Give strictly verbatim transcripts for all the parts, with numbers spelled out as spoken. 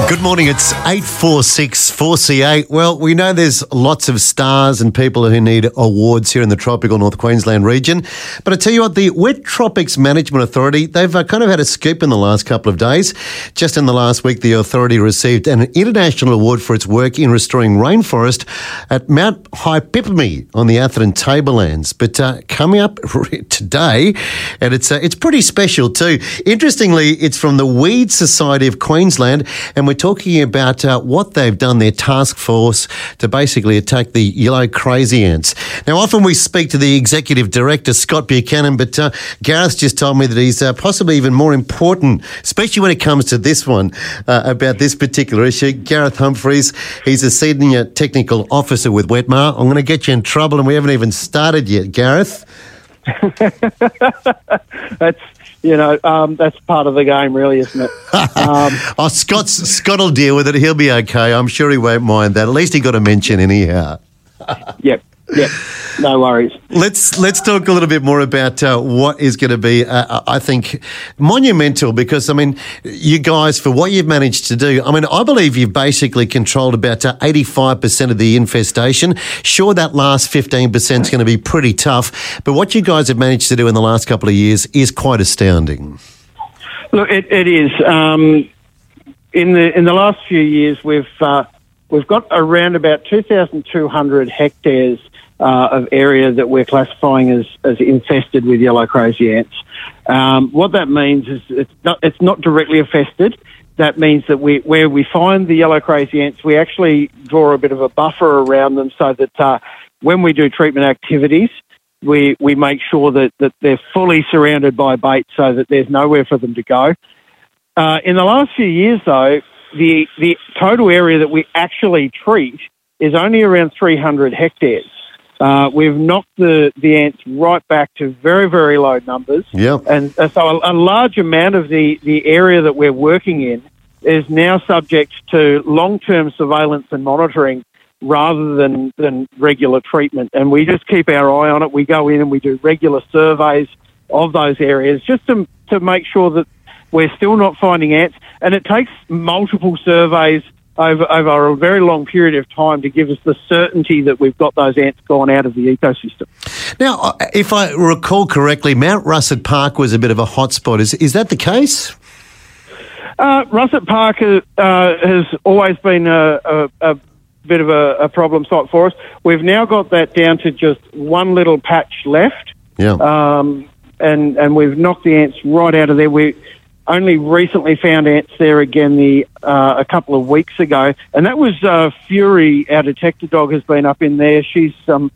Good morning, it's eight four six four C eight. Well, we know there's lots of stars and people who need awards here in the tropical North Queensland region. But I tell you what, the Wet Tropics Management Authority, they've uh, kind of had a scoop in the last couple of days. Just in the last week, the authority received an international award for its work in restoring rainforest at Mount Hypipami on the Atherton Tablelands. But uh, coming up today, and it's, uh, it's pretty special too. Interestingly, it's from the Weed Society of Queensland, and we're talking about uh, what they've done, their task force to basically attack the yellow crazy ants. Now, often we speak to the executive director, Scott Buchanan, but uh, Gareth just told me that he's uh, possibly even more important, especially when it comes to this one, uh, about this particular issue. Gareth Humphreys, he's a senior technical officer with Wetmar. I'm going to get you in trouble, and we haven't even started yet, Gareth. That's You know, um, that's part of the game, really, isn't it? Um, oh, Scott's, Scott will deal with it. He'll be okay. I'm sure he won't mind that. At least he got a mention anyhow. yep, yep. No worries. Let's let's talk a little bit more about uh, what is going to be, uh, I think, monumental, because, I mean, you guys, for what you've managed to do, I mean, I believe you've basically controlled about uh, eighty-five percent of the infestation. Sure, that last fifteen percent is going to be pretty tough, but what you guys have managed to do in the last couple of years is quite astounding. Look, it, it is. Um, in the in the last few years, we've uh, we've got around about two thousand two hundred hectares Uh, of area that we're classifying as, as infested with yellow crazy ants. Um, what that means is it's not, it's not directly infested. That means that we, where we find the yellow crazy ants, we actually draw a bit of a buffer around them so that uh, when we do treatment activities, we, we make sure that, that they're fully surrounded by bait so that there's nowhere for them to go. Uh, in the last few years, though, the, the total area that we actually treat is only around three hundred hectares. Uh, we've knocked the, the ants right back to very, very low numbers. Yep. And uh, so a, a large amount of the, the area that we're working in is now subject to long-term surveillance and monitoring rather than, than regular treatment. And we just keep our eye on it. We go in and we do regular surveys of those areas just to, to make sure that we're still not finding ants. And it takes multiple surveys Over, over a very long period of time to give us the certainty that we've got those ants gone out of the ecosystem. Now, if I recall correctly, Mount Russet Park was a bit of a hotspot. Is is that the case? Uh, Russet Park uh, has always been a, a, a bit of a, a problem site for us. We've now got that down to just one little patch left. Yeah. Um, and, and we've knocked the ants right out of there. We only recently found ants there again the uh, a couple of weeks ago, and that was uh, Fury, our detector dog, has been up in there. She's um,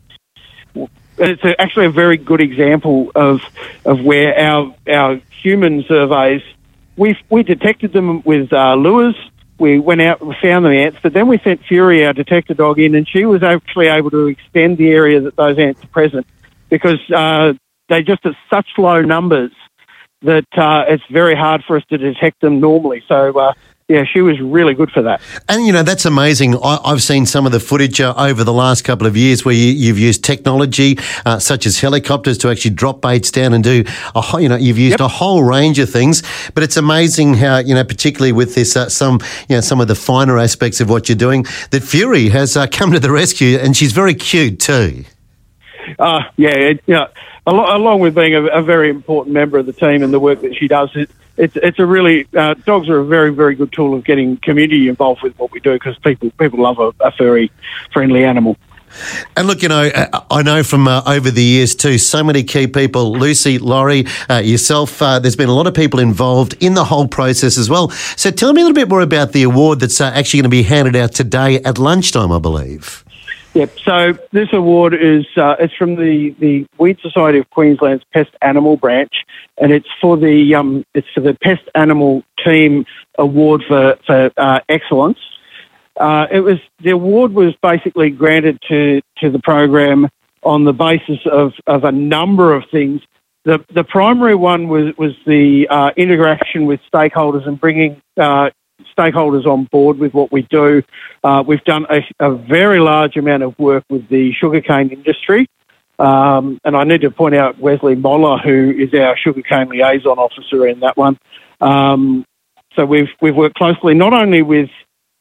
it's a, actually a very good example of of where our our human surveys we we detected them with uh, lures. We went out and found the ants, but then we sent Fury, our detector dog, in, and she was actually able to extend the area that those ants are present because uh, they just at such low numbers that uh, it's very hard for us to detect them normally. So, uh, yeah, she was really good for that. And, you know, that's amazing. I, I've seen some of the footage uh, over the last couple of years where you, you've used technology uh, such as helicopters to actually drop baits down and do, a, whole- you know, you've used Yep. a whole range of things. But it's amazing how, you know, particularly with this, uh, some, you know, some of the finer aspects of what you're doing, that Fury has uh, come to the rescue, and she's very cute too. Uh, yeah, it, you know, al- along with being a, a very important member of the team and the work that she does, it, it's it's a really uh, dogs are a very very good tool of getting community involved with what we do because people people love a, a furry, friendly animal. And look, you know, I know from uh, over the years too, so many key people, Lucy, Laurie, uh, yourself, uh, there's been a lot of people involved in the whole process as well. So tell me a little bit more about the award that's uh, actually going to be handed out today at lunchtime, I believe. Yep. So this award is uh, it's from the, the Weed Society of Queensland's Pest Animal Branch, and it's for the um, it's for the Pest Animal Team Award for for uh, excellence. Uh, it was the award was basically granted to to the program on the basis of, of a number of things. The the primary one was was the uh, interaction with stakeholders and bringing uh, stakeholders on board with what we do. Uh, we've done a, a very large amount of work with the sugarcane industry. Um, and I need to point out Wesley Moller, who is our sugarcane liaison officer in that one. Um, so we've we've worked closely not only with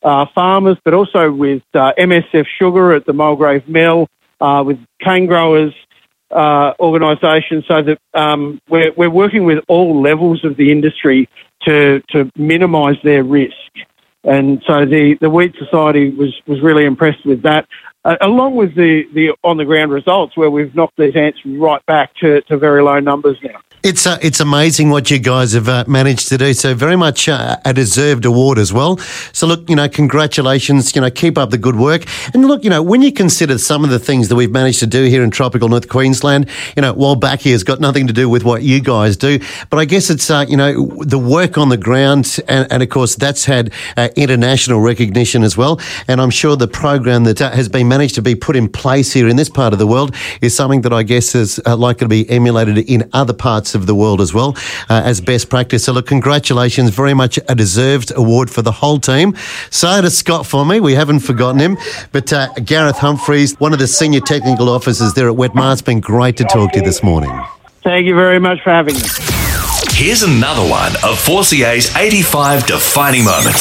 uh, farmers, but also with uh, M S F Sugar at the Mulgrave Mill, uh, with cane growers uh, organisations, so that um, we're, we're working with all levels of the industry to, to minimise their risk. And so the, the Wheat Society was, was really impressed with that, uh, along with the, the on-the-ground results where we've knocked these ants right back to, to very low numbers now. It's uh, it's amazing what you guys have uh, managed to do. So very much uh, a deserved award as well. So look, you know, congratulations. You know, keep up the good work. And look, you know, when you consider some of the things that we've managed to do here in tropical North Queensland, you know, Wolbachia has got nothing to do with what you guys do. But I guess it's uh, you know, the work on the ground, and, and of course that's had uh, international recognition as well. And I'm sure the program that uh, has been managed to be put in place here in this part of the world is something that I guess is uh, likely to be emulated in other parts of the world as well uh, as best practice. So look, congratulations, very much a deserved award for the whole team. Say to Scott for me, we haven't forgotten him, but uh, Gareth Humphreys, one of the senior technical officers there at Wetmar, it's been great to talk to you this morning. Thank you very much for having me. Here's another one of four C A's eighty-five defining moments.